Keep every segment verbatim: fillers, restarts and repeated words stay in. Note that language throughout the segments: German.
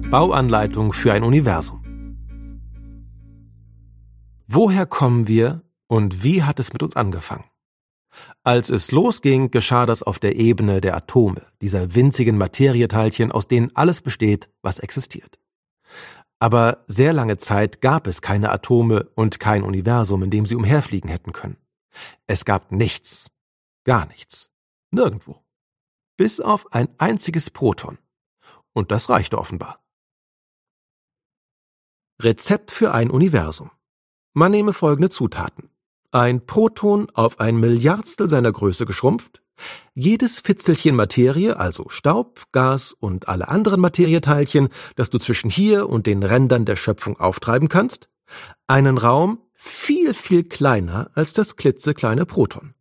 Bauanleitung für ein Universum. Woher kommen wir und wie hat es mit uns angefangen? Als es losging, geschah das auf der Ebene der Atome, dieser winzigen Materieteilchen, aus denen alles besteht, was existiert. Aber sehr lange Zeit gab es keine Atome und kein Universum, in dem sie umherfliegen hätten können. Es gab nichts, gar nichts, nirgendwo, bis auf ein einziges Proton. Und das reichte offenbar. Rezept für ein Universum. Man nehme folgende Zutaten. Ein Proton auf ein Milliardstel seiner Größe geschrumpft, jedes Fitzelchen Materie, also Staub, Gas und alle anderen Materieteilchen, das du zwischen hier und den Rändern der Schöpfung auftreiben kannst, einen Raum viel, viel kleiner als das klitzekleine Proton.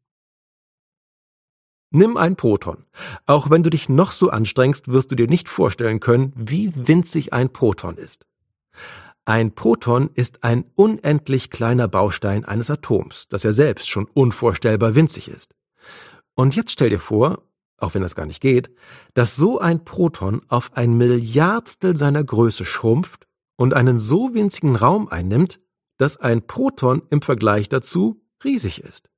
Nimm ein Proton. Auch wenn du dich noch so anstrengst, wirst du dir nicht vorstellen können, wie winzig ein Proton ist. Ein Proton ist ein unendlich kleiner Baustein eines Atoms, das ja selbst schon unvorstellbar winzig ist. Und jetzt stell dir vor, auch wenn das gar nicht geht, dass so ein Proton auf ein Milliardstel seiner Größe schrumpft und einen so winzigen Raum einnimmt, dass ein Proton im Vergleich dazu riesig ist.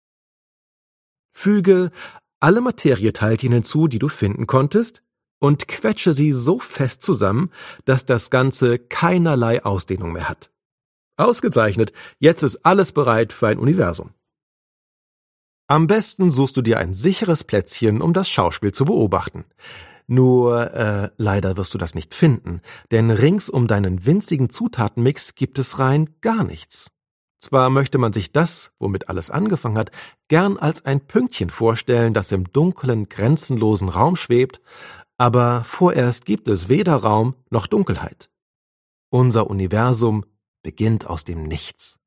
Füge alle Materieteilchen hinzu, die du finden konntest, und quetsche sie so fest zusammen, dass das Ganze keinerlei Ausdehnung mehr hat. Ausgezeichnet, jetzt ist alles bereit für ein Universum. Am besten suchst du dir ein sicheres Plätzchen, um das Schauspiel zu beobachten. Nur, äh, leider wirst du das nicht finden, denn rings um deinen winzigen Zutatenmix gibt es rein gar nichts. Zwar möchte man sich das, womit alles angefangen hat, gern als ein Pünktchen vorstellen, das im dunklen, grenzenlosen Raum schwebt, aber vorerst gibt es weder Raum noch Dunkelheit. Unser Universum beginnt aus dem Nichts.